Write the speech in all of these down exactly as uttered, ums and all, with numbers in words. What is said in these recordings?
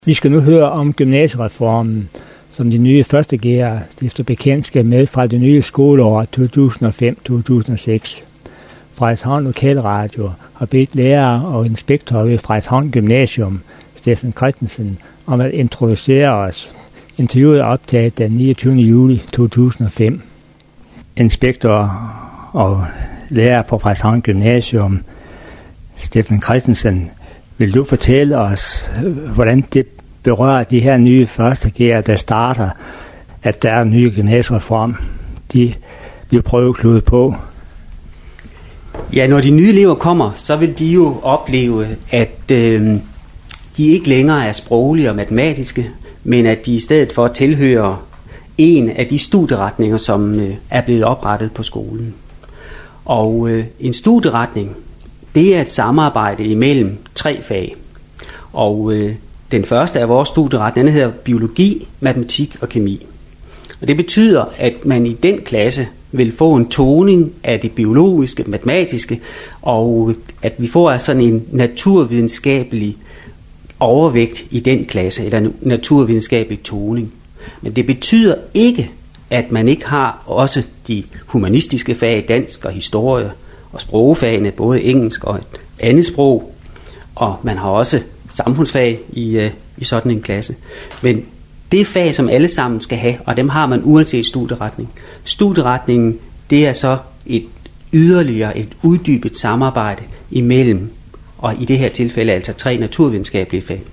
Vi skal nu høre om gymnasiereformen, som de nye første G'ere stifter bekendtskab med fra det nye skoleår to tusind og fem til to tusind og seks. Frederikshavn Lokalradio har bedt lærere og inspektører ved Frederikshavn Gymnasium, Steffen Christensen, om at introducere os. Interviewet er optaget den niogtyvende juli to tusind og fem. Inspektør og lærer på Frederikshavn Gymnasium, Steffen Christensen, vil du fortælle os, hvordan det berører de her nye første G'ere, der starter, at der er en ny gymnasiereform, de vil prøve at klude på? Ja, når de nye elever kommer, så vil de jo opleve, at øh, de ikke længere er sproglige og matematiske, men at de i stedet for tilhører en af de studieretninger, som øh, er blevet oprettet på skolen. Og øh, en studieretning, det er et samarbejde imellem tre fag. Og øh, den første af vores studieretninger, den hedder biologi, matematik og kemi. Og det betyder, at man i den klasse vil få en toning af det biologiske, matematiske, og at vi får sådan en naturvidenskabelig overvægt i den klasse, eller en naturvidenskabelig toning. Men det betyder ikke, at man ikke har også de humanistiske fag, dansk og historie, og sprogfagene, både engelsk og et andet sprog, og man har også samfundsfag i, øh, i sådan en klasse. Men det er fag, som alle sammen skal have, og dem har man uanset studieretning. Studieretningen, det er så et yderligere, et uddybet samarbejde imellem, og i det her tilfælde altså tre naturvidenskabelige fag.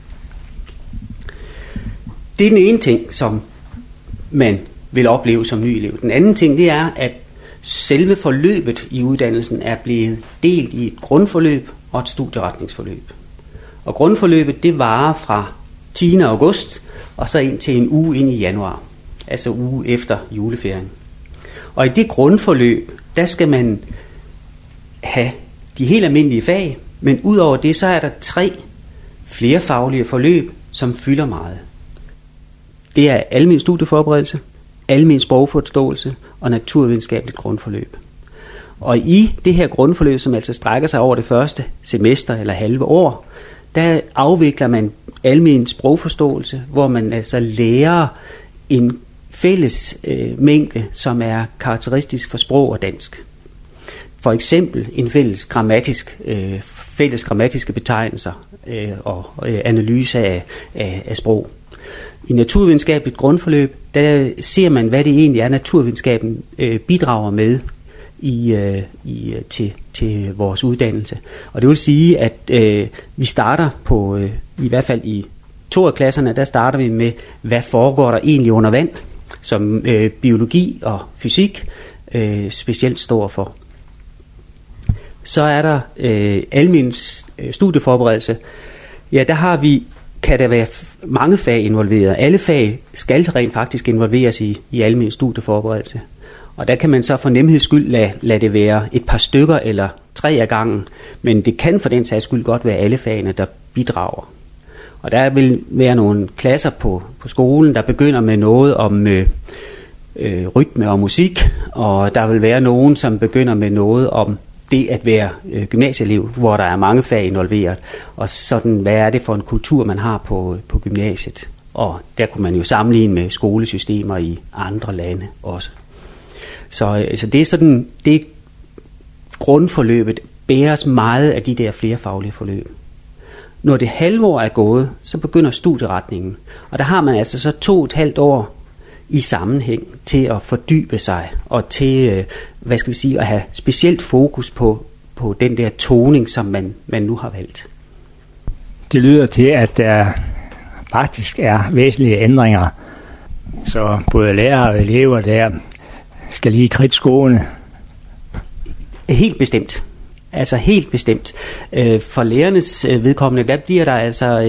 Det er den ene ting, som man vil opleve som ny elev. Den anden ting, det er, at selve forløbet i uddannelsen er blevet delt i et grundforløb og et studieretningsforløb. Og grundforløbet, det varer fra tiende august og så ind til en uge ind i januar, altså uge efter juleferien. Og i det grundforløb, der skal man have de helt almindelige fag, men udover det, så er der tre flerfaglige forløb, som fylder meget. Det er almen studieforberedelse, almen sprogforståelse og naturvidenskabeligt grundforløb. Og i det her grundforløb, som altså strækker sig over det første semester eller halve år, der afvikler man almen sprogforståelse, hvor man altså lærer en fælles øh, mængde, som er karakteristisk for sprog og dansk. For eksempel en fælles grammatisk, øh, fælles grammatiske betegnelser øh, og øh, analyse af, af, af sprog. I naturvidenskabeligt grundforløb, der ser man, hvad det egentlig er, naturvidenskaben øh, bidrager med i, øh, i, til, til vores uddannelse. Og det vil sige, at øh, vi starter på, øh, i hvert fald i to af klasserne, der starter vi med, hvad foregår der egentlig under vand, som øh, biologi og fysik øh, specielt står for. Så er der øh, almen studieforberedelse. Ja, der har vi, kan der være mange fag involveret. Alle fag skal rent faktisk involveres i, i almen studieforberedelse. Og der kan man så for nemheds skyld lade, lade det være et par stykker eller tre af gangen, men det kan for den sags skyld godt være alle fagene, der bidrager. Og der vil være nogle klasser på, på skolen, der begynder med noget om øh, øh, rytme og musik, og der vil være nogen, som begynder med noget om det at være øh, gymnasieelev, hvor der er mange fag involveret, og sådan, hvad er det for en kultur, man har på, på gymnasiet. Og der kunne man jo sammenligne med skolesystemer i andre lande også. Så, så det er sådan, det grundforløbet bæres meget af de der flerfaglige forløb. Når det halve år er gået, så begynder studieretningen, og der har man altså så to og et halvt år i sammenhæng til at fordybe sig, og til, hvad skal vi sige, at have specielt fokus på, på den der toning, som man, man nu har valgt. Det lyder til, at der faktisk er væsentlige ændringer, så både lærere og elever der skal lige kridte skoene. Helt bestemt. Altså helt bestemt. For lærernes vedkommende, der bliver der altså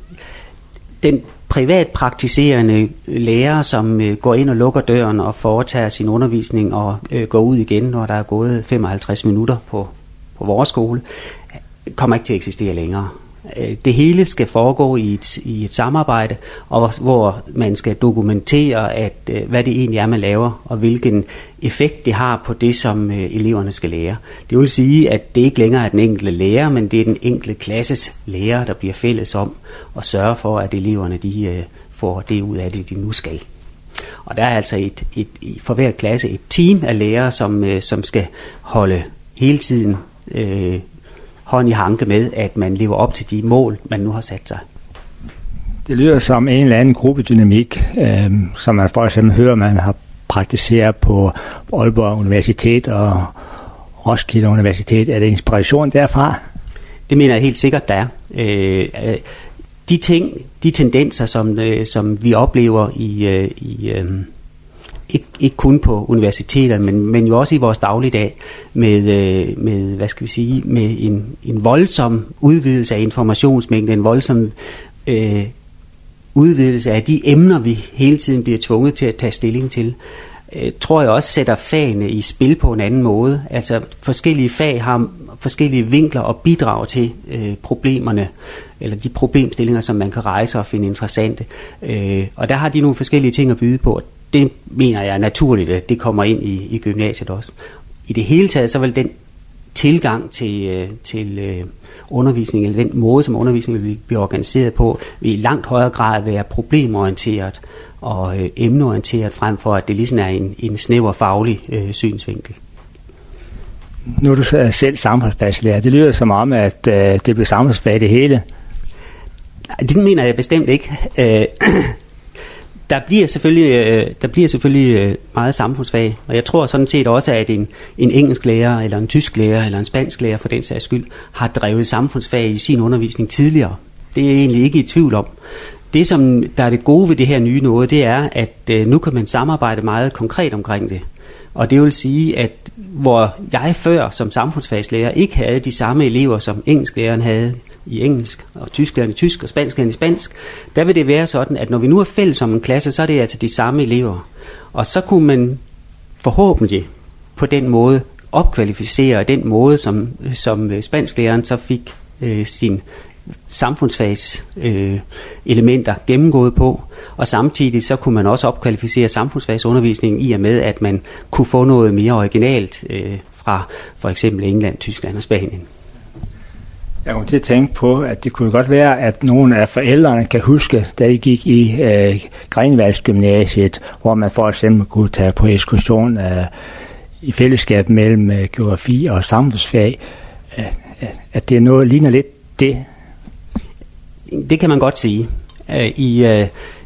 den privatpraktiserende lærer, som går ind og lukker døren og foretager sin undervisning og går ud igen, når der er gået femoghalvtreds minutter på, på vores skole, kommer ikke til at eksistere længere. Det hele skal foregå i et, i et samarbejde, og hvor man skal dokumentere, at, hvad det egentlig er, man laver, og hvilken effekt det har på det, som eleverne skal lære. Det vil sige, at det ikke længere er den enkelte lærer, men det er den enkelte klasses lærer, der bliver fælles om at sørge for, at eleverne de, får det ud af det, de nu skal. Og der er altså et, et, for hver klasse et team af lærere, som, som skal holde hele tiden øh, hånd i hanke med, at man lever op til de mål, man nu har sat sig. Det lyder som en eller anden gruppedynamik, øh, som man for eksempel hører, man har praktiseret på Aalborg Universitet og Roskilde Universitet. Er det inspiration derfra? Det mener jeg helt sikkert, der er. Øh, de ting, de tendenser, som, øh, som vi oplever i, øh, i øh, ikke, ikke kun på universiteterne, men, men jo også i vores dagligdag, med, øh, med hvad skal vi sige, med en, en voldsom udvidelse af informationsmængden, en voldsom øh, udvidelse af de emner, vi hele tiden bliver tvunget til at tage stilling til, øh, tror jeg også sætter fagene i spil på en anden måde. Altså forskellige fag har forskellige vinkler og bidrager til øh, problemerne, eller de problemstillinger, som man kan rejse og finde interessante. Øh, og der har de nogle forskellige ting at byde på. Det mener jeg er naturligt, at det kommer ind i, i gymnasiet også. I det hele taget, så vil den tilgang til, øh, til øh, undervisning, eller den måde, som undervisningen vil blive organiseret på, vil i langt højere grad være problemorienteret og øh, emneorienteret, frem for at det ligesom er en, en snæver faglig øh, synsvinkel. Nu er du selv samfundsfagslærer. Det lyder som om, at øh, det bliver samfundsfag det hele. Nej, det mener jeg bestemt ikke. Øh, der bliver selvfølgelig, øh, der bliver selvfølgelig øh, meget samfundsfag, og jeg tror sådan set også, at en, en engelsk lærer, eller en tysk lærer, eller en spansk lærer for den sags skyld, har drevet samfundsfag i sin undervisning tidligere. Det er jeg egentlig ikke i tvivl om. Det, som der er det gode ved det her nye noget, det er, at øh, nu kan man samarbejde meget konkret omkring det. Og det vil sige, at hvor jeg før som samfundsfagslærer ikke havde de samme elever, som engelsklæreren havde i engelsk, og tysklæreren i tysk, og spansklæren i spansk, der vil det være sådan, at når vi nu er fælles om en klasse, så er det altså de samme elever. Og så kunne man forhåbentlig på den måde opkvalificere den måde, som, som spansklæreren så fik øh, sin samfundsfags øh, elementer gennemgået på, og samtidig så kunne man også opkvalificere samfundsfagsundervisningen i og med, at man kunne få noget mere originalt øh, fra for eksempel England, Tyskland og Spanien. Jeg kom til at tænke på, at det kunne godt være, at nogle af forældrene kan huske, da de gik i øh, Greenwaldsgymnasiet, hvor man for eksempel kunne tage på ekskursion øh, i fællesskab mellem øh, geografi og samfundsfag, øh, at det er noget, ligner lidt det. Det kan man godt sige. I, øh,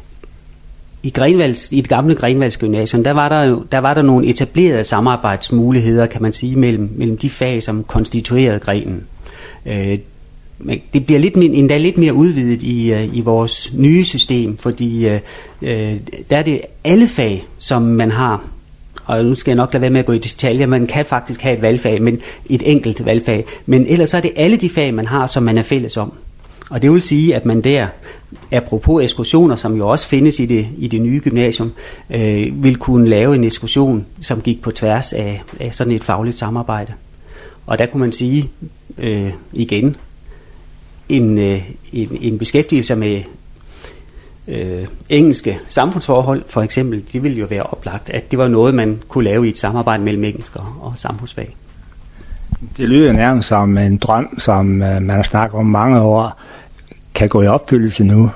i, Greenwalds, i det gamle Greenwaldsgymnasium, der var der jo, der var der nogle etablerede samarbejdsmuligheder, kan man sige, mellem, mellem de fag, som konstituerede grenen. Øh, det bliver lidt, endda lidt mere udvidet i, i vores nye system, fordi øh, der er det alle fag, som man har, og nu skal jeg nok lade være med at gå i detaljer, man kan faktisk have et valgfag, men et enkelt valgfag, men ellers er det alle de fag, man har, som man er fælles om. Og det vil sige, at man der, apropos ekskursioner, som jo også findes i det, i det nye gymnasium, øh, vil kunne lave en ekskursion, som gik på tværs af, af sådan et fagligt samarbejde. Og der kunne man sige øh, igen, en, øh, en, en beskæftigelse med øh, engelske samfundsforhold, for eksempel, det ville jo være oplagt, at det var noget, man kunne lave i et samarbejde mellem engelsk og, og samfundsfag. Det lyder nærmest som en drøm, som øh, man har snakket om mange år, kan gå i opfyldelse nu.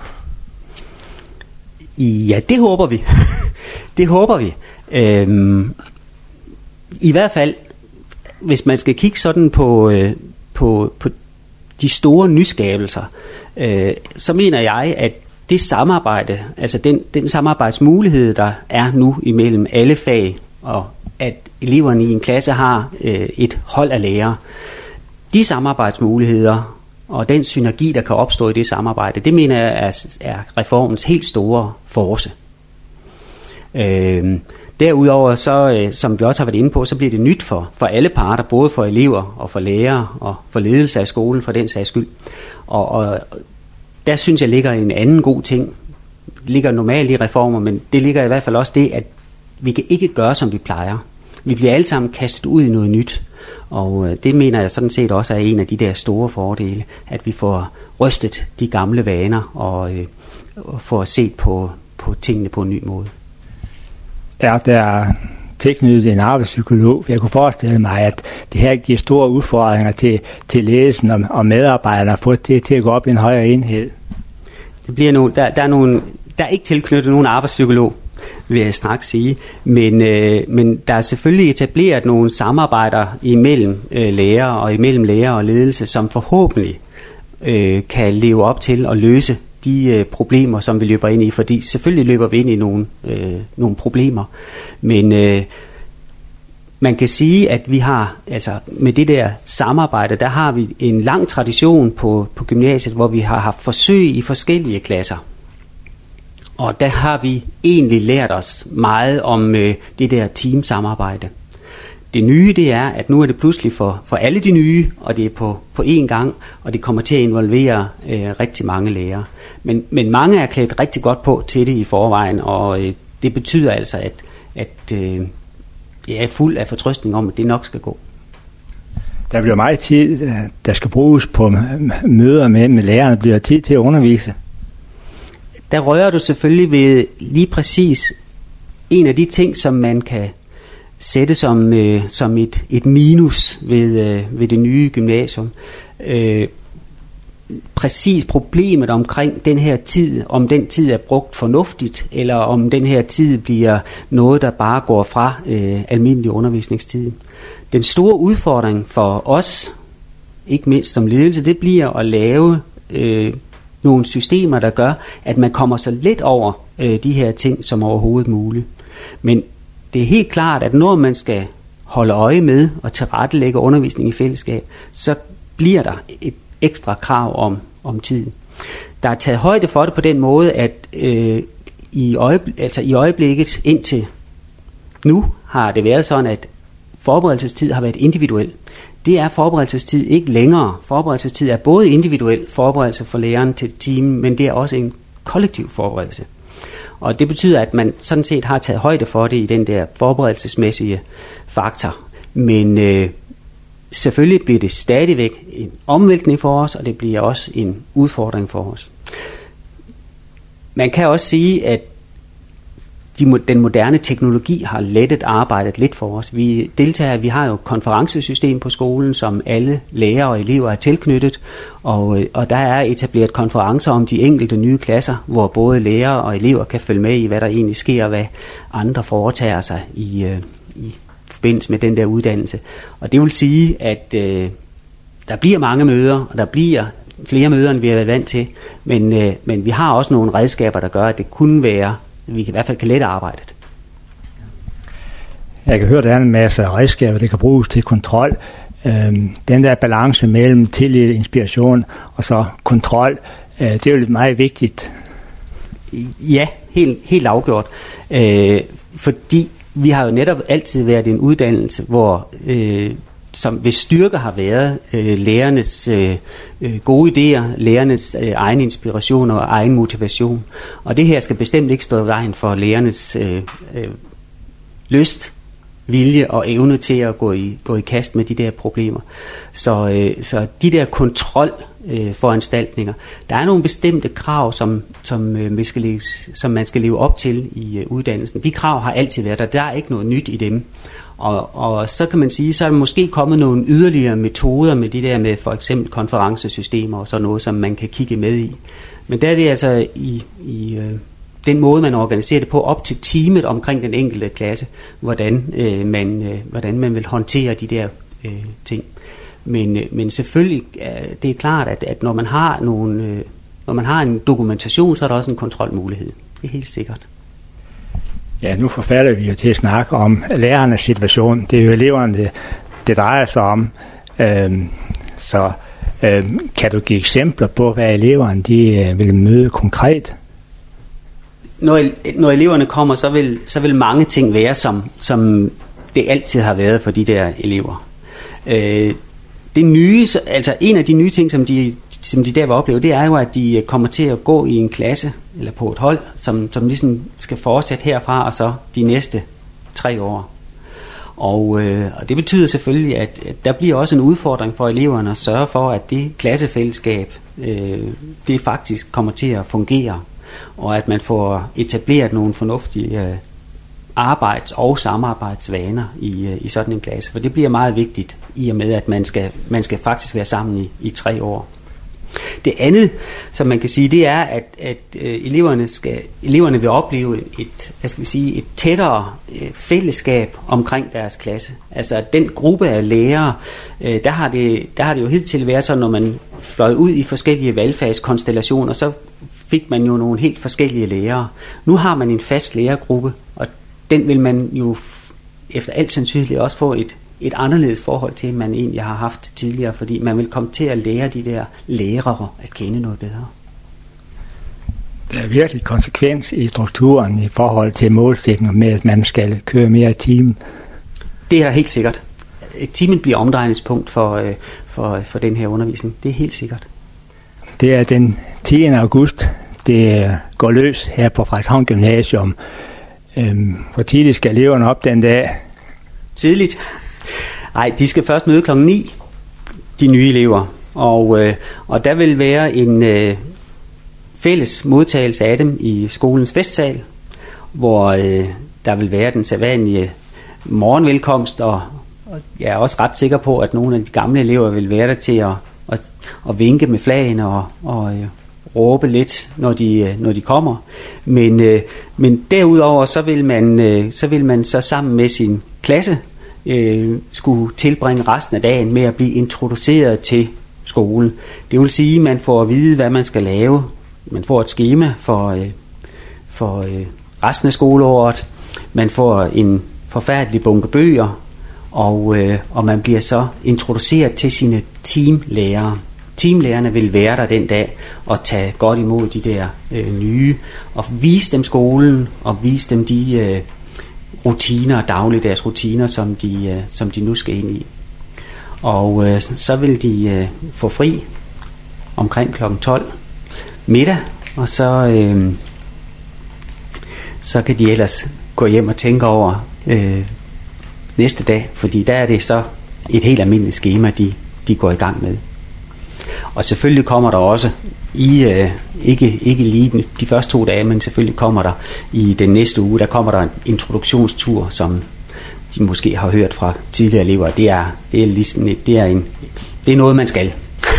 Ja, det håber vi. det håber vi. Øhm, I hvert fald, hvis man skal kigge sådan på, øh, på, på de store nyskabelser, øh, så mener jeg, at det samarbejde, altså den, den samarbejdsmulighed, der er nu imellem alle fag, og at eleverne i en klasse har øh, et hold af lærere, de samarbejdsmuligheder og den synergi, der kan opstå i det samarbejde, det mener jeg er, er reformens helt store force. Øh, derudover, så, øh, som vi også har været inde på, så bliver det nyt for, for alle parter, både for elever og for lærere og for ledelse af skolen, for den sags skyld. Og, og der synes jeg ligger en anden god ting. Det ligger normalt i reformer, men det ligger i hvert fald også det, at vi kan ikke gøre, som vi plejer. Vi bliver alle sammen kastet ud i noget nyt. Og det mener jeg sådan set også er en af de der store fordele, at vi får rystet de gamle vaner og, øh, og får set på, på tingene på en ny måde. Er der tilknyttet en arbejdspsykolog? Jeg kunne forestille mig, at det her giver store udfordringer til, til ledelsen og, og medarbejderne at få det til at gå op i en højere enhed. Det bliver nogle, der, der, er nogle, der er ikke tilknyttet nogen arbejdspsykolog, vil jeg straks sige, men, øh, men der er selvfølgelig etableret nogle samarbejder imellem øh, lærer og imellem lærer og ledelse, som forhåbentlig øh, kan leve op til at løse de øh, problemer, som vi løber ind i, fordi selvfølgelig løber vi ind i nogle, øh, nogle problemer, men øh, man kan sige, at vi har, altså med det der samarbejde, der har vi en lang tradition på, på gymnasiet, hvor vi har haft forsøg i forskellige klasser. Og der har vi egentlig lært os meget om øh, det der teamsamarbejde. Det nye, det er, at nu er det pludselig for, for alle de nye, og det er på, på én gang, og det kommer til at involvere øh, rigtig mange lærere. Men, men mange er klædt rigtig godt på til det i forvejen, og øh, det betyder altså, at, at øh, jeg er fuld af fortrøstning om, at det nok skal gå. Der bliver meget tid, der skal bruges på møder med, med lærerne, bliver tid til at undervise. Der rører du selvfølgelig ved lige præcis en af de ting, som man kan sætte som, øh, som et, et minus ved, øh, ved det nye gymnasium. Øh, præcis problemet omkring den her tid, om den tid er brugt fornuftigt, eller om den her tid bliver noget, der bare går fra øh, almindelig undervisningstid. Den store udfordring for os, ikke mindst som ledelse, det bliver at lave øh, nogle systemer, der gør, at man kommer så let over øh, de her ting som overhovedet muligt. Men det er helt klart, at når man skal holde øje med og tilrettelægge undervisning i fællesskab, så bliver der et ekstra krav om, om tid. Der er taget højde for det på den måde, at øh, i, øjeblik, altså i øjeblikket indtil nu har det været sådan, at forberedelsestid har været individuel. Det er forberedelsestid ikke længere. Forberedelsestid er både individuel forberedelse for læreren til teamen, men det er også en kollektiv forberedelse. Og det betyder, at man sådan set har taget højde for det i den der forberedelsesmæssige faktor. Men øh, selvfølgelig bliver det stadigvæk en omvæltning for os, og det bliver også en udfordring for os. Man kan også sige, at de, den moderne teknologi har lettet arbejdet lidt for os. Vi deltager, vi har jo et konferencesystem på skolen, som alle lærere og elever er tilknyttet, og, og der er etableret konferencer om de enkelte nye klasser, hvor både lærere og elever kan følge med i, hvad der egentlig sker, hvad andre foretager sig i, øh, i forbindelse med den der uddannelse. Og det vil sige, at øh, der bliver mange møder, og der bliver flere møder, end vi har været vant til, men, øh, men vi har også nogle redskaber, der gør, at det kunne være, vi kan i hvert fald kan lette arbejdet. Jeg kan høre, at der er en masse redskaber, der kan bruges til kontrol. Øhm, den der balance mellem tillid, inspiration og så kontrol, øh, det er jo meget vigtigt. Ja, helt, helt afgjort. Øh, fordi vi har jo netop altid været en uddannelse, hvor øh, som hvis styrke har været øh, lærernes øh, gode idéer, lærernes øh, egen inspiration og egen motivation. Og det her skal bestemt ikke stå i vejen for lærernes øh, øh, lyst, vilje og evne til at gå i, gå i kast med de der problemer. Så, øh, så de der kontrolforanstaltninger, øh, der er nogle bestemte krav, som, som, øh, vi skal leve, som man skal leve op til i øh, uddannelsen. De krav har altid været der. Der er ikke noget nyt i dem. Og, og så kan man sige, så er der måske kommet nogle yderligere metoder med de der med for eksempel konferencesystemer og sådan noget, som man kan kigge med i. Men der er det altså i, i øh, den måde, man organiserer det på, op til teamet omkring den enkelte klasse, hvordan, øh, man, øh, hvordan man vil håndtere de der øh, ting. Men, øh, men selvfølgelig, øh, det er klart, at, at når man har nogle, øh, når man har en dokumentation, så er der også en kontrolmulighed. Det er helt sikkert. Ja, nu forfærder vi jo til at snakke om lærernes situation. Det er jo eleverne, det, det drejer sig om. Øhm, så øhm, kan du give eksempler på, hvad eleverne de, øh, vil møde konkret? Når, når eleverne kommer, så vil, så vil mange ting være, som, som det altid har været for de der elever. Øh, det nye, altså en af de nye ting, som de, som de der vil opleve, det er jo, at de kommer til at gå i en klasse, eller på et hold, som, som ligesom skal fortsætte herfra, og så de næste tre år. Og, øh, og det betyder selvfølgelig, at, at der bliver også en udfordring for eleverne at sørge for, at det klassefællesskab, øh, det faktisk kommer til at fungere, og at man får etableret nogle fornuftige øh, arbejds- og samarbejdsvaner i, øh, i sådan en klasse. For det bliver meget vigtigt, i og med, at man skal, man skal faktisk være sammen i, i tre år. Det andet, som man kan sige, det er, at, at øh, eleverne, skal, eleverne vil opleve et, hvad skal vi sige, et tættere øh, fællesskab omkring deres klasse. Altså den gruppe af lærere, øh, der, har det, der har det jo hidtil været sådan, når man fløj ud i forskellige valgfagskonstellationer, så fik man jo nogle helt forskellige lærere. Nu har man en fast lærergruppe, og den vil man jo efter alt sandsynligt også få et et anderledes forhold til, man egentlig har haft tidligere, fordi man vil komme til at lære de der lærere at kende noget bedre. Der er virkelig konsekvens i strukturen i forhold til målsætninger med, at man skal køre mere i team. Det er der helt sikkert. Teamen bliver omdrejningspunkt for, for, for den her undervisning. Det er helt sikkert. Det er den tiende august, det går løs her på Frederikshavn Gymnasium. Hvor tidligt skal eleverne op den dag? Tidligt? Nej, de skal først møde klokken ni, de nye elever, og, øh, og der vil være en øh, fælles modtagelse af dem i skolens festsal, hvor øh, der vil være den sædvanlige morgenvelkomst, og, og jeg er også ret sikker på, at nogle af de gamle elever vil være der til at, at, at vinke med flagene og, og øh, råbe lidt, når de, når de kommer. Men, øh, men derudover, så vil, man, øh, så vil man så sammen med sin klasse Øh, skulle tilbringe resten af dagen med at blive introduceret til skolen. Det vil sige, at man får at vide, hvad man skal lave. Man får et skema for, øh, for øh, resten af skoleåret. Man får en forfærdelig bunke bøger, og, øh, og man bliver så introduceret til sine teamlærere. Teamlærerne vil være der den dag og tage godt imod de der øh, nye, og vise dem skolen, og vise dem de øh, rutiner, dagligdags rutiner, som de, øh, som de nu skal ind i. Og øh, så vil de øh, få fri omkring klokken tolv middag, og så, øh, så kan de ellers gå hjem og tænke over øh, næste dag, fordi der er det så et helt almindeligt skema, de, de går i gang med. Og selvfølgelig kommer der også i, øh, ikke, ikke lige de, de første to dage, men selvfølgelig kommer der i den næste uge, der kommer der en introduktionstur, som de måske har hørt fra tidligere elever. Det er, det er, ligesom, det er, en, det er noget, man skal.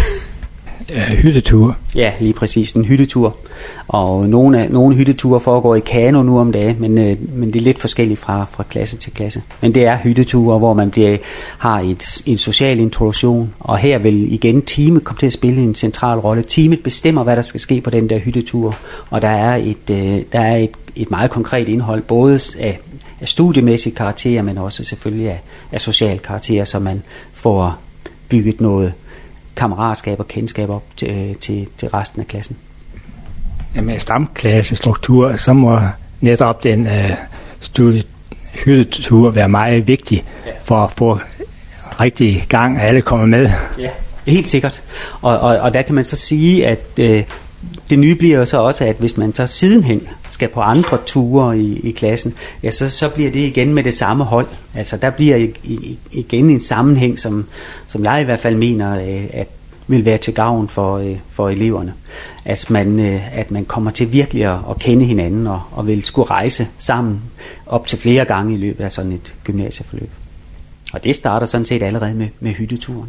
Hyttetur. Ja, lige præcis, en hyttetur. Og nogle, af, nogle hytteture foregår i kano nu om dagen, men, øh, men det er lidt forskelligt fra, fra klasse til klasse. Men det er hytteture, hvor man bliver, har et, en social introduktion, og her vil igen teamet komme til at spille en central rolle. Teamet bestemmer, hvad der skal ske på den der hyttetur, og der er et, øh, der er et, et meget konkret indhold, både af, af studiemæssige karakterer, men også selvfølgelig af, af social karakterer, så man får bygget noget kammeratskab og kendskab op til, til, til resten af klassen. Med stamklassestruktur, så må netop den øh, studiehyttetur være meget vigtig for at få rigtig gang, at alle kommer med. Ja, helt sikkert. Og, og, og der kan man så sige, at øh, det nye bliver jo så også, at hvis man så sidenhen skal på andre ture i, i klassen, ja, så, så bliver det igen med det samme hold. Altså der bliver i, i, igen en sammenhæng, som, som jeg i hvert fald mener, øh, at vil være til gavn for, øh, for eleverne. At man, øh, at man kommer til virkelig at, at kende hinanden og, og vil skulle rejse sammen op til flere gange i løbet af sådan et gymnasieforløb. Og det starter sådan set allerede med, med hytteturen.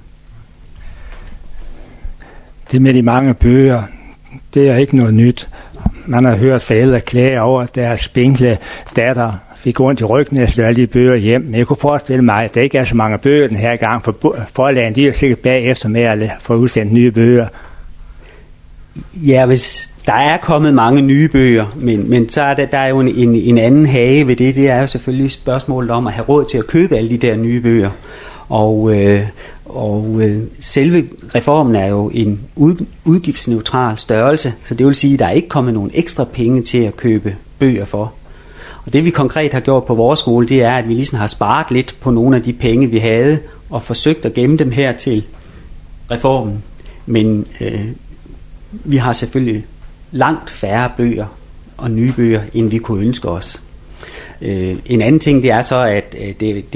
Det med de mange bøger, det er ikke noget nyt. Man har hørt forældre klage over, at deres spinkle datter fik ondt i ryggen og slog alle de bøger hjem. Men jeg kunne forestille mig, at der ikke er så mange bøger den her gang, for forlagen de er sikkert bagefter med at få udsendt nye bøger. Ja, hvis der er kommet mange nye bøger, men, men så er der, der er jo en, en, en anden hage ved det. Det er jo selvfølgelig spørgsmålet om at have råd til at købe alle de der nye bøger. Og, øh, og øh, selve reformen er jo en ud, udgiftsneutral størrelse, så det vil sige, at der er ikke kommet nogen ekstra penge til at købe bøger for. Og det vi konkret har gjort på vores skole, det er, at vi ligesom har sparet lidt på nogle af de penge, vi havde, og forsøgt at gemme dem her til reformen. Men øh, vi har selvfølgelig langt færre bøger og nye bøger, end vi kunne ønske os. Øh, en anden ting, det er så, at øh, det, det er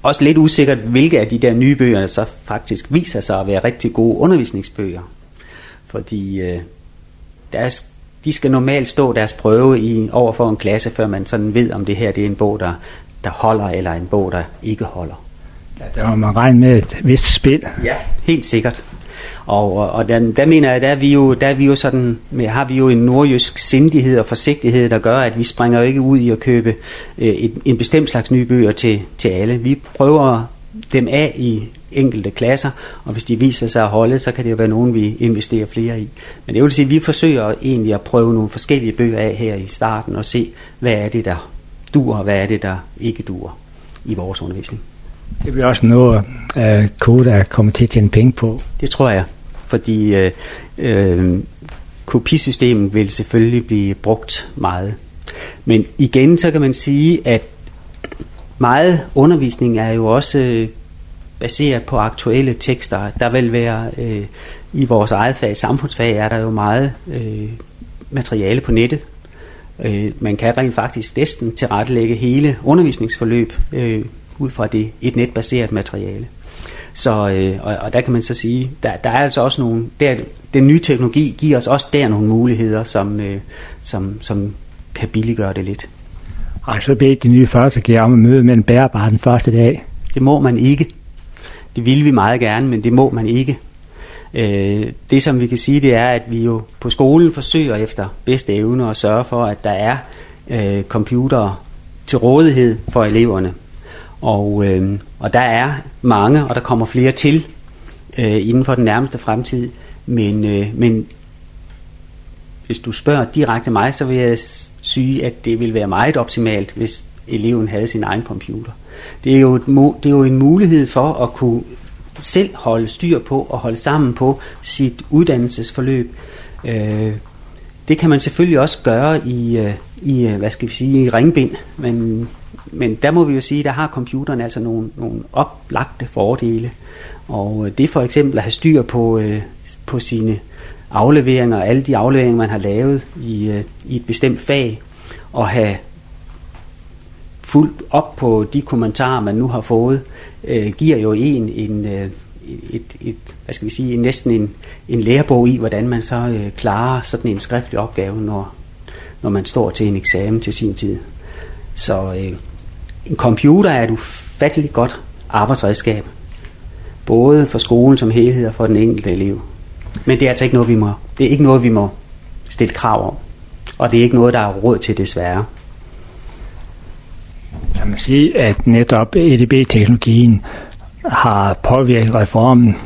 også lidt usikkert, hvilke af de der nye bøger, der så faktisk viser sig at være rigtig gode undervisningsbøger. Fordi øh, deres, de skal normalt stå deres prøve i, over for en klasse, før man sådan ved, om det her det er en bog, der, der holder, eller en bog, der ikke holder. Ja, der må man regne med et vist spil. Ja, helt sikkert. Og, og der, der mener jeg, der er vi jo, der er vi jo sådan, med, har vi jo en nordjysk sindighed og forsigtighed, der gør, at vi springer jo ikke ud i at købe øh, et, en bestemt slags nye bøger til, til alle. Vi prøver dem af i enkelte klasser, og hvis de viser sig at holde, så kan det jo være nogen, vi investerer flere i. Men det vil sige, at vi forsøger egentlig at prøve nogle forskellige bøger af her i starten, og se, hvad er det, der duer, og hvad er det, der ikke duer i vores undervisning. Det bliver også noget, uh, Koda kommer til at tjene penge på. Det tror jeg, fordi øh, øh, kopisystemet vil selvfølgelig blive brugt meget. Men igen, så kan man sige, at meget undervisning er jo også øh, baseret på aktuelle tekster. Der vil være, øh, i vores eget fag, samfundsfag, er der jo meget øh, materiale på nettet. Øh, man kan rent faktisk næsten tilrettelægge hele undervisningsforløb øh, ud fra det, et netbaseret materiale. Så, øh, og, og der kan man så sige, der, der er altså også nogle, der, den nye teknologi giver os også der nogle muligheder, som, øh, som, som kan billiggøre det lidt. Og så bedte de nye første giver om at møde med en bærbar den første dag. Det må man ikke. Det vil vi meget gerne, men det må man ikke. Øh, det som vi kan sige, det er, at vi jo på skolen forsøger efter bedste evne at sørge for, at der er øh, computere til rådighed for eleverne. Og, øh, og der er mange, og der kommer flere til øh, inden for den nærmeste fremtid. Men, øh, men hvis du spørger direkte mig, så vil jeg sige, at det vil være meget optimalt, hvis eleven havde sin egen computer. Det er jo, et, det er jo en mulighed for at kunne selv holde styr på og holde sammen på sit uddannelsesforløb. Øh, det kan man selvfølgelig også gøre i, i hvad skal vi sige, i ringbind, men Men der må vi jo sige, der har computeren altså nogle, nogle oplagte fordele. Og det for eksempel at have styr på, øh, på sine afleveringer, alle de afleveringer, man har lavet i, øh, i et bestemt fag, og have fuldt op på de kommentarer, man nu har fået, øh, giver jo en, en øh, et, et, hvad skal vi sige, næsten en, en lærebog i, hvordan man så øh, klarer sådan en skriftlig opgave, når, når man står til en eksamen til sin tid. Så øh, en computer er et ufatteligt godt arbejdsredskab, både for skolen som helhed og for den enkelte elev. Men det er altså ikke noget, vi må, det er ikke noget, vi må stille krav om, og det er ikke noget, der er råd til, desværre. Kan man sige, at netop E D B-teknologien har påvirket reformen?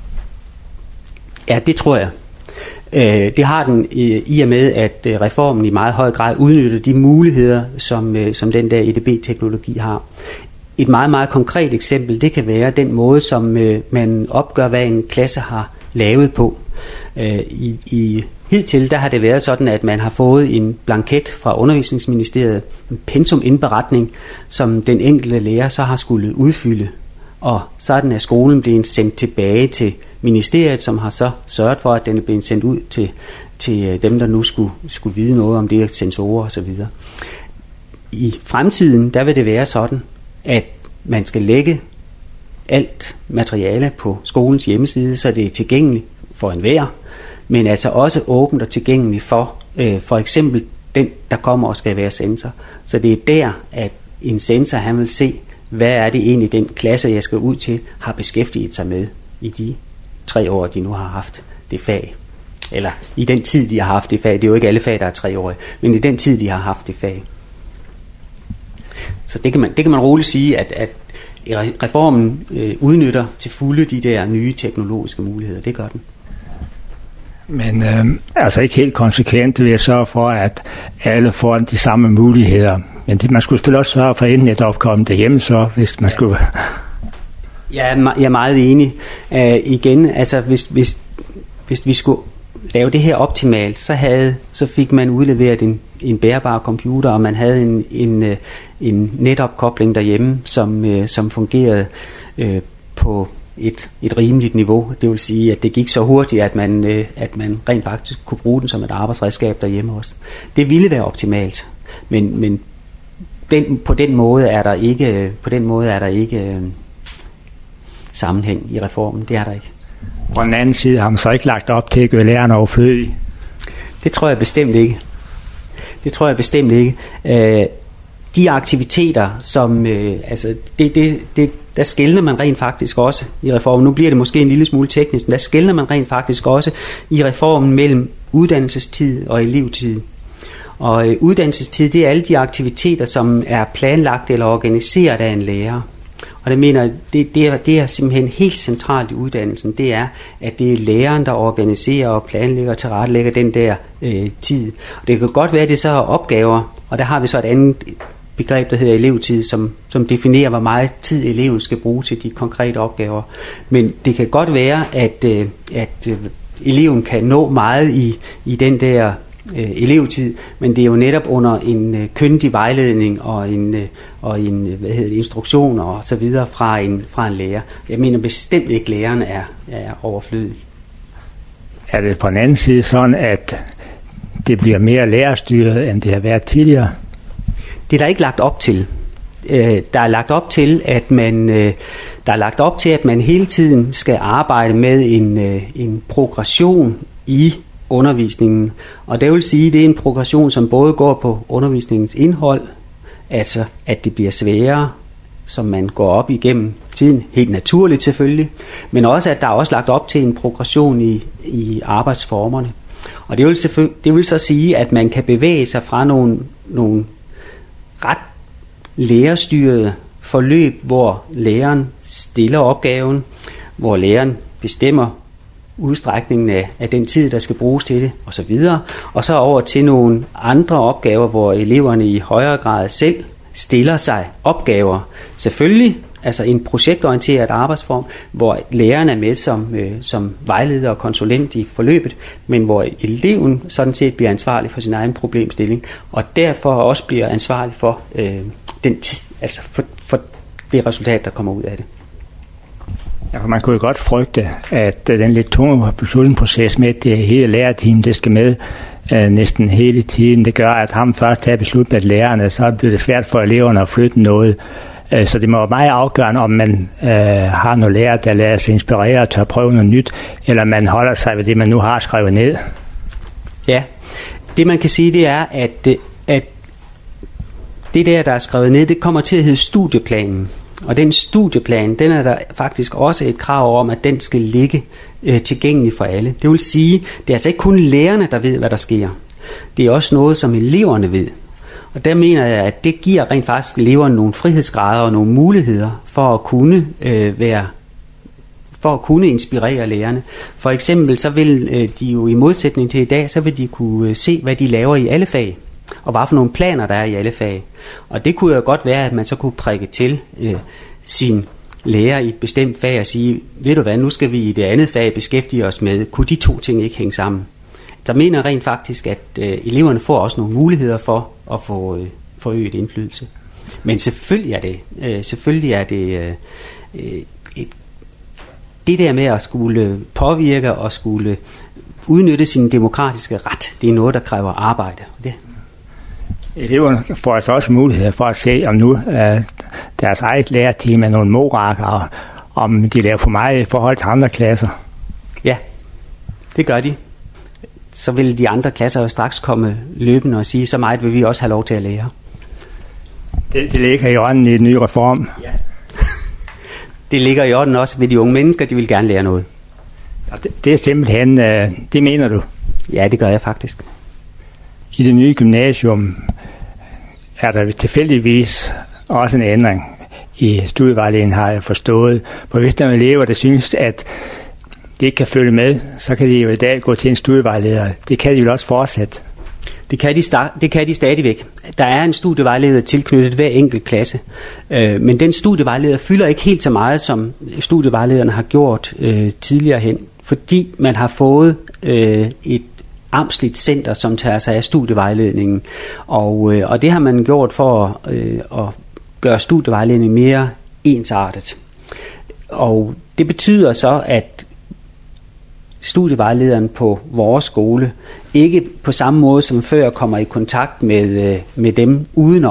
Ja, det tror jeg. Det har den i og med, at reformen i meget høj grad udnytter de muligheder, som, som den der E D B-teknologi har. Et meget, meget konkret eksempel, det kan være den måde, som man opgør, hvad en klasse har lavet på. I, i hidtil der har det været sådan, at man har fået en blanket fra Undervisningsministeriet, en pensumindberetning, som den enkelte lærer så har skulle udfylde. Og sådan er skolen blevet sendt tilbage til ministeriet, som har så sørget for, at den er blevet sendt ud til, til dem, der nu skulle, skulle vide noget om det, sensorer osv. I fremtiden, der vil det være sådan, at man skal lægge alt materiale på skolens hjemmeside, så det er tilgængeligt for enhver, men altså også åbent og tilgængeligt for øh, for eksempel den, der kommer og skal være sensor. Så det er der, at en sensor, han vil se, hvad er det egentlig den klasse, jeg skal ud til, har beskæftiget sig med i de tre år, de nu har haft det fag. Eller i den tid, de har haft det fag. Det er jo ikke alle fag, der er treårige, men i den tid, de har haft det fag. Så det kan man, det kan man roligt sige, at, at reformen øh, udnytter til fulde de der nye teknologiske muligheder. Det gør den. Men øh, altså ikke helt konsekvent ved at sørge for, at alle får de samme muligheder. Men det, man skulle selvfølgelig også sørge for, at netopkomme derhjemme, så hvis man skulle... Ja, jeg er meget enig. Uh, igen, altså hvis, hvis, hvis vi skulle lave det her optimalt, så, havde, så fik man udleveret en, en bærbar computer, og man havde en, en, en netopkobling derhjemme, som, uh, som fungerede uh, på et, et rimeligt niveau. Det vil sige, at det gik så hurtigt, at man, uh, at man rent faktisk kunne bruge den som et arbejdsredskab derhjemme også. Det ville være optimalt, men, men den, på den måde er der ikke, på den måde er der ikke øh, sammenhæng i reformen. Det er der ikke. På den anden side har man så ikke lagt op til at gøre lærerne overflødige. Det tror jeg bestemt ikke. Det tror jeg bestemt ikke. Øh, de aktiviteter, som øh, altså det, det, det, der skelner man rent faktisk også i reformen. Nu bliver det måske en lille smule teknisk, men der skelner man rent faktisk også i reformen mellem uddannelsestid og elevtid. Og øh, uddannelsestid, det er alle de aktiviteter, som er planlagt eller organiseret af en lærer. Og det mener det, det, er, det er simpelthen helt centralt i uddannelsen, det er, at det er læreren, der organiserer og planlægger og tilrettelægger den der øh, tid. Og det kan godt være, at det så er opgaver, og der har vi så et andet begreb, der hedder elevtid, som, som definerer, hvor meget tid eleven skal bruge til de konkrete opgaver. Men det kan godt være, at, øh, at øh, eleven kan nå meget i, i den der øh, elevtid, men det er jo netop under en øh, kyndig vejledning og en, øh, og en hvad hedder det, instruktion og så videre fra en, fra en lærer. Jeg mener bestemt ikke, at læreren er, er overflødig. Er det på den anden side sådan, at det bliver mere lærerstyret, end det har været tidligere? Det er der ikke lagt op til. Øh, der er lagt op til, at man øh, der er lagt op til, at man hele tiden skal arbejde med en øh, en progression i undervisningen, og det vil sige, at det er en progression, som både går på undervisningens indhold, altså at det bliver sværere, som man går op igennem tiden, helt naturligt selvfølgelig, men også at der er også lagt op til en progression i i arbejdsformerne. Og det vil selvfølgelig, det vil så sige, at man kan bevæge sig fra nogle nogle ret lærerstyrede forløb, hvor læreren stiller opgaven, hvor læreren bestemmer udstrækningen af, af den tid, der skal bruges til det, osv. Og så over til nogle andre opgaver, hvor eleverne i højere grad selv stiller sig opgaver. Selvfølgelig, altså en projektorienteret arbejdsform, hvor læreren er med som, øh, som vejleder og konsulent i forløbet, men hvor eleven sådan set bliver ansvarlig for sin egen problemstilling, og derfor også bliver ansvarlig for, øh, den, altså for, for det resultat, der kommer ud af det. Ja, man kunne jo godt frygte, at den lidt tunge beslutningsproces med det hele lærerteam, det skal med øh, næsten hele tiden, det gør, at ham først tager beslutning med lærerne, så bliver det svært for eleverne at flytte noget. Så det må være meget afgørende, om man øh, har nogle lærere, der lader sig inspirere og tør prøve noget nyt, eller man holder sig ved det, man nu har skrevet ned. Ja, det man kan sige, det er, at, at det der, der er skrevet ned, det kommer til at hedde studieplanen. Og den studieplan, den er der faktisk også et krav om, at den skal ligge øh, tilgængelig for alle. Det vil sige, det er altså ikke kun lærerne, der ved, hvad der sker. Det er også noget, som eleverne ved. Og der mener jeg, at det giver rent faktisk eleverne nogle frihedsgrader og nogle muligheder for at kunne øh, være, for at kunne inspirere lærerne. For eksempel så vil øh, de jo i modsætning til i dag, så vil de kunne øh, se, hvad de laver i alle fag, og hvad for nogle planer der er i alle fag. Og det kunne jo godt være, at man så kunne prikke til øh, sin lærer i et bestemt fag og sige, ved du hvad, nu skal vi i det andet fag beskæftige os med, kunne de to ting ikke hænge sammen? Der mener rent faktisk, at øh, eleverne får også nogle muligheder for at få øh, forøget indflydelse. Men selvfølgelig er det, øh, selvfølgelig er det øh, et, det der med at skulle påvirke og skulle udnytte sin demokratiske ret, det er noget, der kræver arbejde. Det. Eleverne får altså også mulighed for at se, om nu øh, deres eget lærerteam er nogle morakker, og om de laver for meget i forhold til andre klasser. Ja, det gør de. Så vil de andre klasser jo straks komme løbende og sige, så meget vil vi også have lov til at lære. Det, det ligger i ånden i den nye reform. Ja. Det ligger i ånden også ved de unge mennesker, de vil gerne lære noget. Det, det er simpelthen, øh, det mener du? Ja, det gør jeg faktisk. I det nye gymnasium er der tilfældigvis også en ændring i studievejledningen, har jeg forstået. For hvis der er elever, der synes, at de ikke kan følge med, så kan de jo i dag gå til en studievejleder. Det kan de jo også fortsætte. Det kan de, sta- det kan de stadigvæk. Der er en studievejleder tilknyttet hver enkelt klasse. Øh, men den studievejleder fylder ikke helt så meget, som studievejlederne har gjort øh, tidligere hen. Fordi man har fået øh, et amtsligt center, som tager sig af studievejledningen. Og, øh, og det har man gjort for øh, at gøre studievejledningen mere ensartet. Og det betyder så, at studievejlederen på vores skole ikke på samme måde som før kommer i kontakt med, med dem udenom,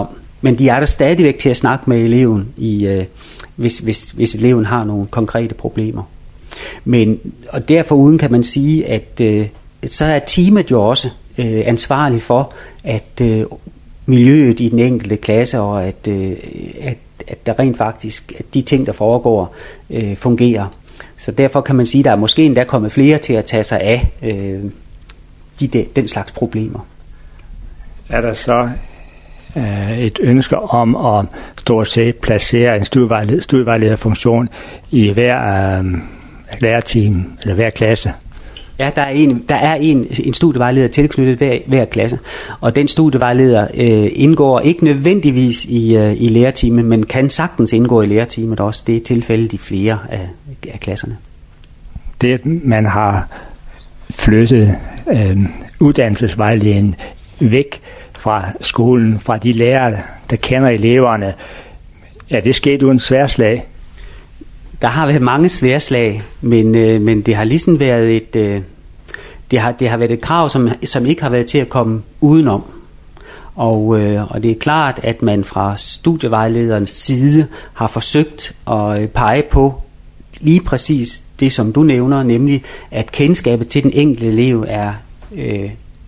men de er der stadigvæk til at snakke med eleven, i, øh, hvis, hvis, hvis eleven har nogle konkrete problemer. Men, og derfor uden kan man sige, at øh, så er teamet jo også øh, ansvarlig for, at øh, miljøet i den enkelte klasse, og at, øh, at, at der rent faktisk, at de ting, der foregår, øh, fungerer. Så derfor kan man sige, at der er måske endda kommet flere til at tage sig af øh, de, de, den slags problemer. Er der så øh, et ønske om at stort set placere en studievejleder, studievejlederfunktion i hver øh, lærerteam eller hver klasse? Ja, der er en, der er en, en studievejleder tilknyttet hver, hver klasse, og den studievejleder øh, indgår ikke nødvendigvis i, øh, i lærerteamet, men kan sagtens indgå i lærerteamet også. Det er tilfældet i flere af, af klasserne. Det, at man har flyttet øh, uddannelsesvejledningen væk fra skolen, fra de lærere, der kender eleverne, er det sket uden sværslag? Der har været mange sværslag, men, øh, men det har ligesom været et, øh, det har, det har været et krav, som, som ikke har været til at komme udenom. Og, øh, og det er klart, at man fra studievejlederens side har forsøgt at pege på lige præcis det, som du nævner, nemlig at kendskabet til den enkelte elev er øh,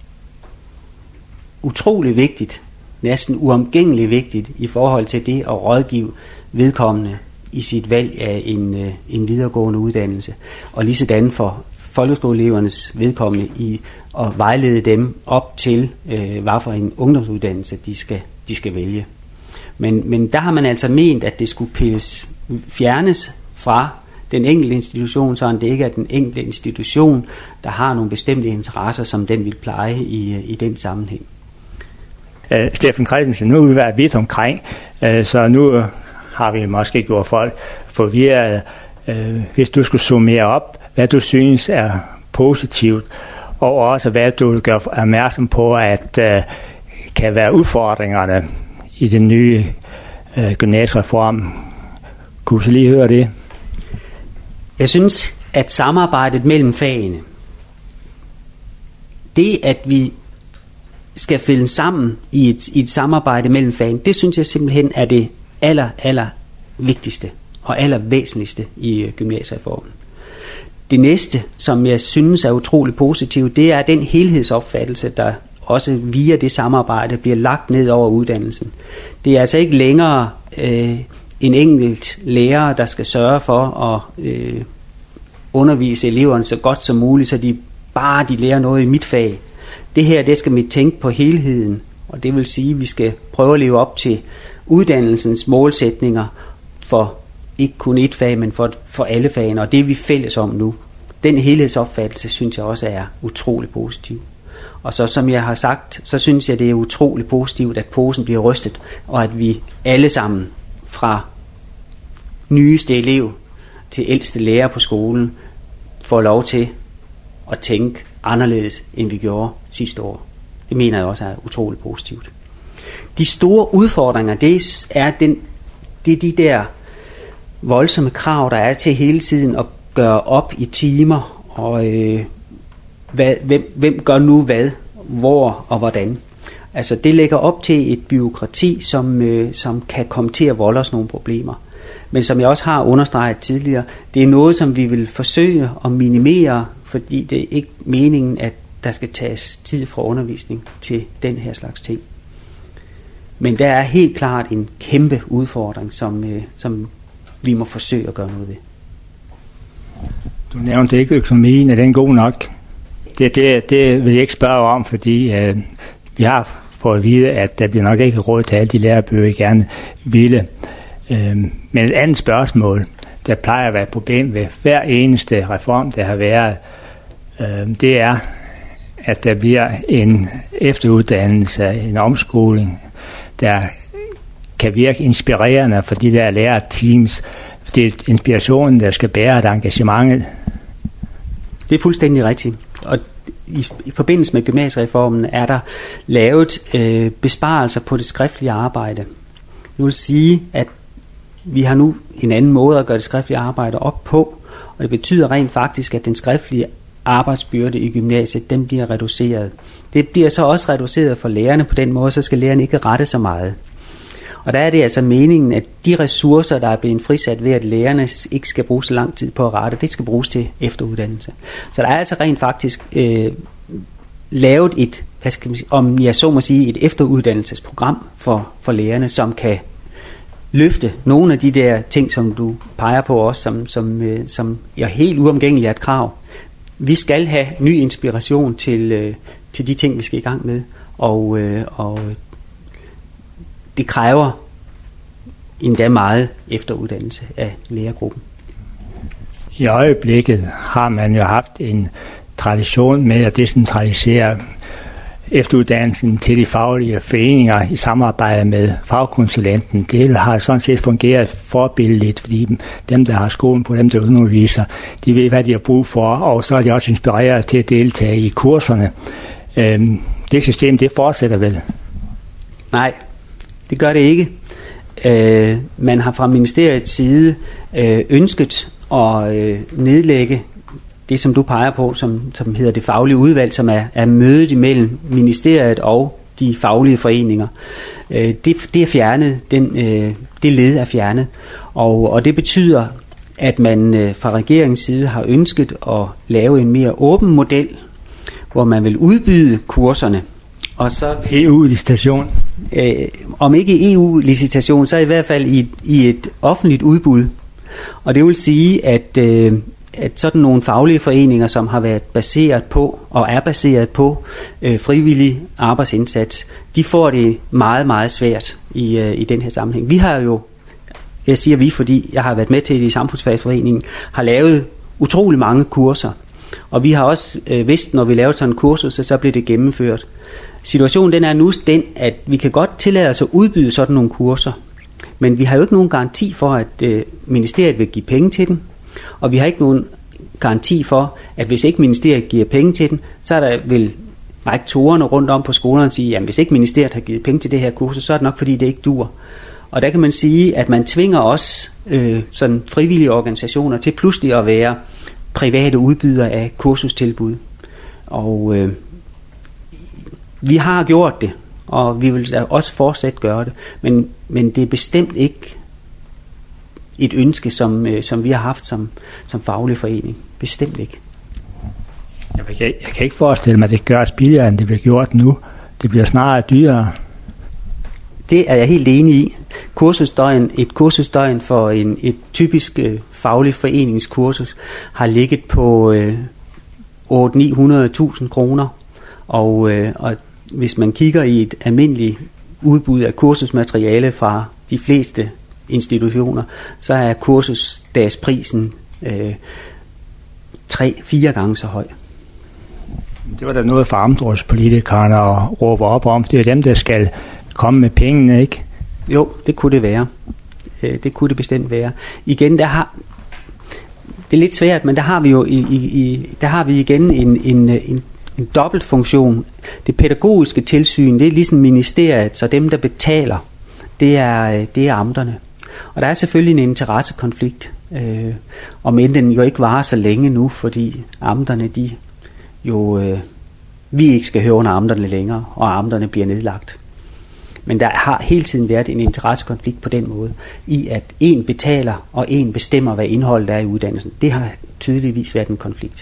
utrolig vigtigt, næsten uomgængeligt vigtigt i forhold til det at rådgive vedkommende i sit valg af en, en videregående uddannelse, og lige sådan for folkeskoleelevernes vedkommende i at vejlede dem op til, øh, hvad for en ungdomsuddannelse de skal, de skal vælge. Men, men der har man altså ment, at det skulle pilles, fjernes fra den enkelte institution, så det ikke er den enkelte institution, der har nogle bestemte interesser, som den vil pleje i, i den sammenhæng. Uh, Steffen Christensen, nu har vi været vidt omkring, uh, så nu har vi måske gjort folk forvirret. Uh, hvis du skulle summere op, hvad du synes er positivt, og også hvad du vil gøre opmærksom på, at uh, kan være udfordringerne i den nye uh, gymnasiereform. Kunne du lige høre det? Jeg synes, at samarbejdet mellem fagene, det at vi skal finde sammen i et, i et samarbejde mellem fagene, det synes jeg simpelthen er det aller, aller vigtigste og aller væsentligste i gymnasiereformen. Det næste, som jeg synes er utrolig positivt, det er den helhedsopfattelse, der også via det samarbejde bliver lagt ned over uddannelsen. Det er altså ikke længere øh, en enkelt lærer, der skal sørge for at øh, undervise eleverne så godt som muligt, så de bare de lærer noget i mit fag. Det her, det skal vi tænke på helheden, og det vil sige, at vi skal prøve at leve op til uddannelsens målsætninger for ikke kun et fag, men for, for alle fagene, og det er vi fælles om nu. Den helhedsopfattelse synes jeg også er utrolig positiv. Og så som jeg har sagt, så synes jeg, det er utrolig positivt, at posen bliver rystet, og at vi alle sammen, fra nyeste elev til ældste lærer på skolen, får lov til at tænke anderledes, end vi gjorde sidste år. Det mener jeg også er utroligt positivt. De store udfordringer, det er, den, det er de der voldsomme krav, der er til hele tiden at gøre op i timer, og øh, hvad, hvem, hvem gør nu hvad, hvor og hvordan. Altså det lægger op til et byråkrati, som, øh, som kan komme til at volde os nogle problemer. Men som jeg også har understreget tidligere, det er noget, som vi vil forsøge at minimere, fordi det er ikke meningen, at der skal tages tid fra undervisning til den her slags ting. Men der er helt klart en kæmpe udfordring, som, øh, som vi må forsøge at gøre noget ved. Du nævnte ikke økonomien, er den god nok? Det, det, det vil jeg ikke spørge om, fordi øh, vi har fået at vide, at der bliver nok ikke råd til alle de lærebøger, jeg gerne ville. Øh, men et andet spørgsmål, der plejer at være et problem ved hver eneste reform, der har været, øh, det er, at der bliver en efteruddannelse, en omskoling, der kan virke inspirerende for de der lærerteams. Det er inspirationen, der skal bære et engagement. Det er fuldstændig rigtigt. Og i, i forbindelse med gymnasiereformen er der lavet øh, besparelser på det skriftlige arbejde. Det vil sige, at vi har nu en anden måde at gøre det skriftlige arbejde op på, og det betyder rent faktisk, at den skriftlige arbejdsbyrde i gymnasiet, den bliver reduceret. Det bliver så også reduceret for lærerne på den måde, så skal lærerne ikke rette så meget. Og der er det altså meningen, at de ressourcer, der er blevet frisat ved, at lærerne ikke skal bruge så lang tid på at rette, det skal bruges til efteruddannelse. Så der er altså rent faktisk øh, lavet et, hvad skal man sige, om jeg så må sige, et efteruddannelsesprogram for, for lærerne, som kan løfte nogle af de der ting, som du peger på også, som, som, øh, som er helt uomgængeligt et krav. Vi skal have ny inspiration til, øh, til de ting, vi skal i gang med, og, øh, og det kræver endda meget efteruddannelse af lærergruppen. I øjeblikket har man jo haft en tradition med at decentralisere efteruddannelsen til de faglige foreninger i samarbejde med fagkonsulenten. Det har sådan set fungeret forbilledigt, fordi dem, der har skolen på, dem, der underviser, de ved, hvad de har brug for, og så er de også inspireret til at deltage i kurserne. Øhm, det system, det fortsætter vel? Nej, det gør det ikke. Øh, man har fra ministeriets side øh, ønsket at øh, nedlægge det, som du peger på, som, som hedder det faglige udvalg, som er, er mødet imellem ministeriet og de faglige foreninger. Øh, det, det er fjernet, den, øh, det led er fjernet, og, og det betyder, at man øh, fra regeringens side har ønsket at lave en mere åben model, hvor man vil udbyde kurserne. Og så E U-licitation? Øh, om ikke E U-licitation, så i hvert fald i, i et offentligt udbud. Og det vil sige, at, øh, at sådan nogle faglige foreninger, som har været baseret på og er baseret på øh, frivillig arbejdsindsats, de får det meget, meget svært i, øh, i den her sammenhæng. Vi har jo, jeg siger vi, fordi jeg har været med til det i Samfundsfagsforeningen, har lavet utrolig mange kurser. Og vi har også øh, vidst, når vi lavede sådan en kursus, så, så blev det gennemført. Situationen den er nu den, at vi kan godt tillade os at udbyde sådan nogle kurser, men vi har jo ikke nogen garanti for, at øh, ministeriet vil give penge til den, og vi har ikke nogen garanti for, at hvis ikke ministeriet giver penge til den, så er der vel rektorerne rundt om på skolerne sige, at hvis ikke ministeriet har givet penge til det her kursus, så er det nok fordi det ikke dur. Og der kan man sige, at man tvinger også øh, sådan frivillige organisationer til pludselig at være private udbydere af kursustilbud. Og øh, vi har gjort det, og vi vil også fortsat gøre det, men, men det er bestemt ikke et ønske, som, øh, som vi har haft som, som faglig forening. Bestemt ikke. Jeg, jeg, jeg kan ikke forestille mig, at det gøres billigere, end det bliver gjort nu. Det bliver snarere dyrere. Det er jeg helt enig i. Kursusdøgn, et kursusdøgn for en, et typisk øh, faglig foreningskursus har ligget på øh, otte til ni hundrede tusind kroner. Og, øh, og hvis man kigger i et almindeligt udbud af kursusmateriale fra de fleste institutioner, så er kursusdagsprisen øh, tre, fire gange så høj. Det var da noget for amtsrådspolitikerne at råbe op om. Det er dem, der skal komme med pengene, ikke? Jo, det kunne det være. Øh, det kunne det bestemt være. Igen, der har... Det er lidt svært, men der har vi jo i, i, i, der har vi igen en, en, en en dobbelt funktion. Det pædagogiske tilsyn, det er ligesom ministeriet, så dem, der betaler, det er, det er amterne. Og der er selvfølgelig en interessekonflikt, øh, om end den jo ikke varer så længe nu, fordi amterne, de jo, øh, vi ikke skal høre under amterne længere, og amterne bliver nedlagt. Men der har hele tiden været en interessekonflikt på den måde, i at en betaler, og en bestemmer, hvad indholdet er i uddannelsen. Det har tydeligvis været en konflikt.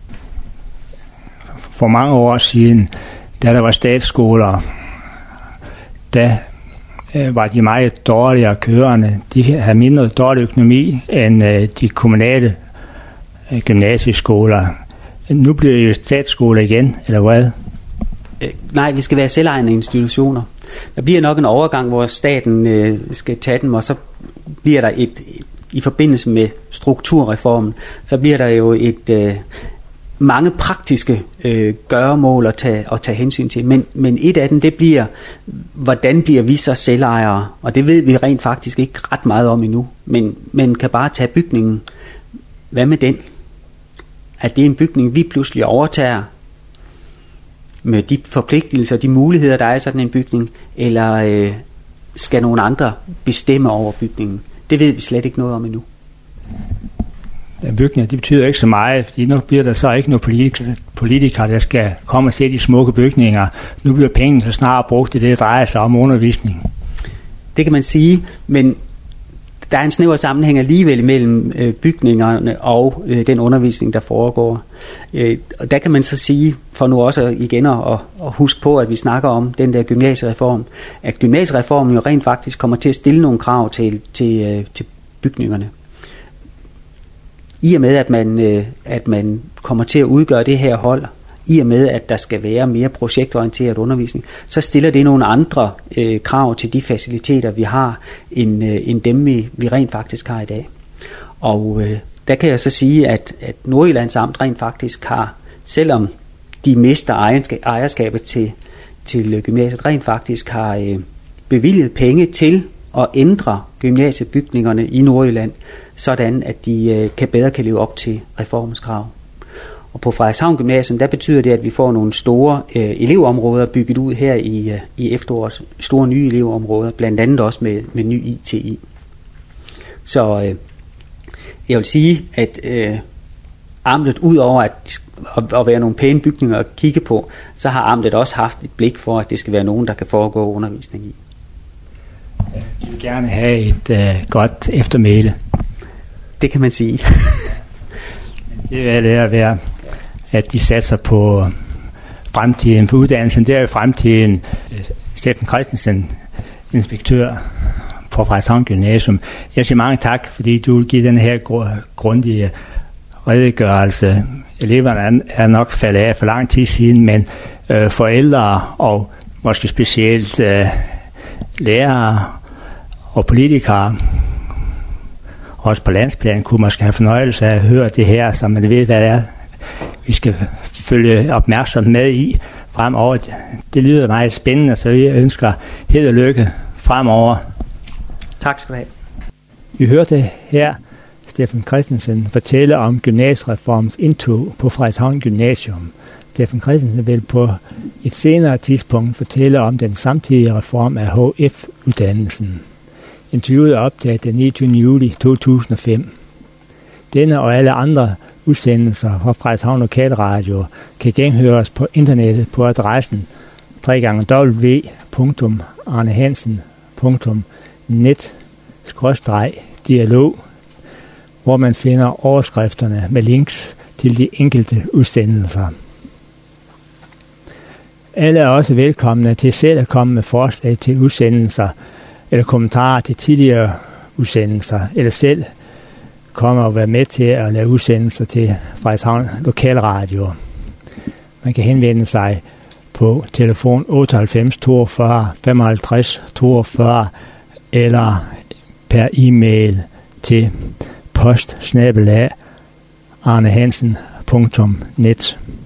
For mange år siden, da der var statsskoler, der øh, var de meget dårligere kørende. De havde mindre dårlig økonomi end øh, de kommunale øh, gymnasieskoler. Nu bliver det jo statsskoler igen, eller hvad? Øh, nej, vi skal være selvejende institutioner. Der bliver nok en overgang, hvor staten øh, skal tage dem, og så bliver der et, et i forbindelse med strukturreformen, så bliver der jo et... Øh, mange praktiske øh, gøremål at tage, at tage hensyn til, men, men et af dem, det bliver, hvordan bliver vi så selvejere, og det ved vi rent faktisk ikke ret meget om endnu, men man kan bare tage bygningen. Hvad med den? Er det en bygning, vi pludselig overtager med de forpligtelser, de muligheder, der er i sådan en bygning, eller øh, skal nogle andre bestemme over bygningen? Det ved vi slet ikke noget om endnu. Bygninger, det betyder ikke så meget, fordi nu bliver der så ikke nogle politikere, der skal komme og se de smukke bygninger. Nu bliver pengene så snart brugt til det, der drejer sig om undervisning. det kan man sige, men der er en snæver sammenhæng alligevel mellem øh, bygningerne og øh, den undervisning, der foregår. Øh, og der kan man så sige, for nu også igen at, at huske på, at vi snakker om den der gymnasiereform, at gymnasiereformen jo rent faktisk kommer til at stille nogle krav til, til, øh, til bygningerne. I og med, at man, øh, at man kommer til at udgøre det her hold, i og med, at der skal være mere projektorienteret undervisning, så stiller det nogle andre øh, krav til de faciliteter, vi har, end, øh, end dem, vi, vi rent faktisk har i dag. Og øh, der kan jeg så sige, at, at Nordjyllands Amt rent faktisk har, selvom de mister ejerskabet til, til gymnasiet, rent faktisk har øh, bevilget penge til at ændre gymnasiebygningerne i Nordjylland, sådan at de øh, kan bedre kan leve op til reformens krav. Og på Frederikshavn Gymnasium, der betyder det, at vi får nogle store øh, elevområder bygget ud her i, øh, i efteråret. Store nye elevområder, blandt andet også med, med ny I T I. Så øh, jeg vil sige, at øh, amtet, ud over at, at, at være nogle pæne bygninger at kigge på, så har amtet også haft et blik for, at det skal være nogen, der kan foregå undervisning i. De vil gerne have et øh, godt eftermæle. Det kan man sige. Det vil lære være, at de satser på fremtiden for uddannelsen. Det er jo fremtiden. Steffen Christensen, inspektør på Frederikshavn Gymnasium. Jeg siger mange tak, fordi du vil give den her grundige redegørelse. Eleverne er nok faldet af for lang tid siden, men øh, forældre og måske specielt øh, lærere og politikere, også på landsplan, kunne måske have fornøjelse af at høre det her, så man ved, hvad det er, vi skal følge opmærksomt med i fremover. Det lyder meget spændende, så jeg ønsker held og lykke fremover. Tak skal du have. Vi hørte her Steffen Christensen fortælle om gymnasiereformens indtog på Frederikshavn Gymnasium. Steffen Christensen vil på et senere tidspunkt fortælle om den samtidige reform af H F-uddannelsen. Interviewet er optaget den niogtyvende juli to tusind og fem. Denne og alle andre udsendelser fra Frederikshavn Lokalradio kan genhøres på internettet på adressen w w w punktum arnehansen punktum net skråstreg dialog, hvor man finder overskrifterne med links til de enkelte udsendelser. Alle er også velkomne til selv at komme med forslag til udsendelser eller kommentarer til tidligere udsendelser, eller selv komme og være med til at lave udsendelser til Frederikshavn Lokalradio. Man kan henvende sig på telefon otteoghalvfems toogfyrre femoghalvtreds toogfyrre eller per e-mail til post snabel-a arnehansen punktum net.